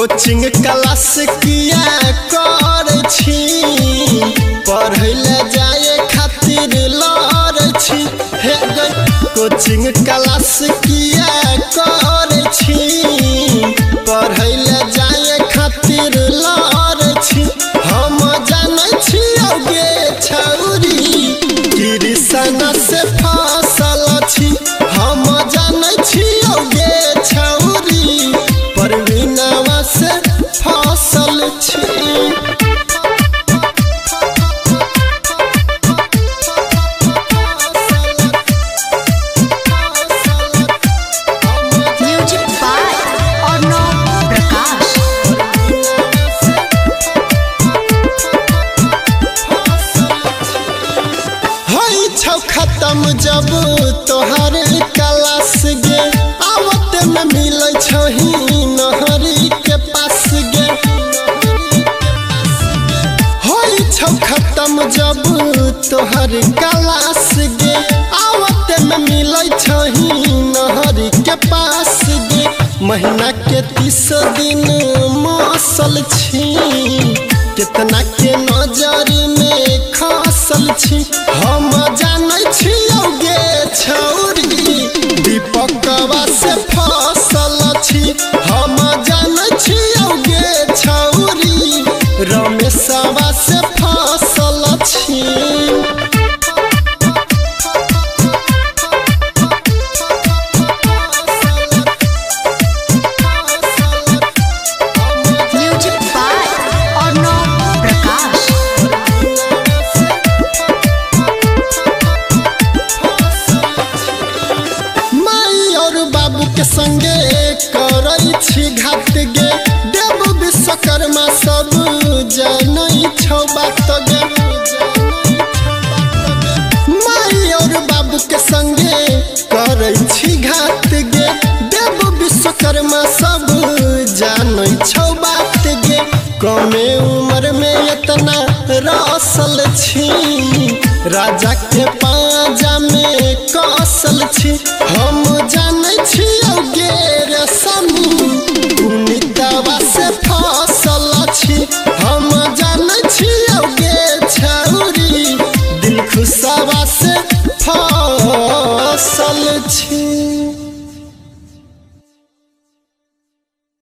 Coaching class किया कर छी, पढ़े ले जाए खातिर लड़ छी। हे गई कोचिंग क्लास किया कर छी, पढ़े ले जाए खातिर लड़ छी। हम जाने छी गे छौरी कृष्णा से फसल छी। हम जाने छी गे छौरी परवीनवा से फसल छी। Music by Arnav Prakash. हई छौ खत्म जब तोहर क्लास गे, आवत में मिलै छही नहरी के पास गे। हई छौ खत्म जब तोहर क्लास गे, आवत में मिलै छही नहरी के पास गे। महीना के 30 दिन मौसल छी, कितना के नजर में खसल छी। हम जाने छी गे छौरी दीपकवा से फसल छी। हम जाने छी गे छौरी रमेशवा से फसल छी। Music by Arnav Prakash. माई और बाबू के संगे करई छी घात गे, देव विश्वकर्मा सब जानै छौ बात गे। माई और बाबू के संगे करई छी घात गे, देव विश्वकर्मा सब जानै छौ बात गे। कमे उम्र में इतना रसल छी, राजा के पाजा में कसल छी। हम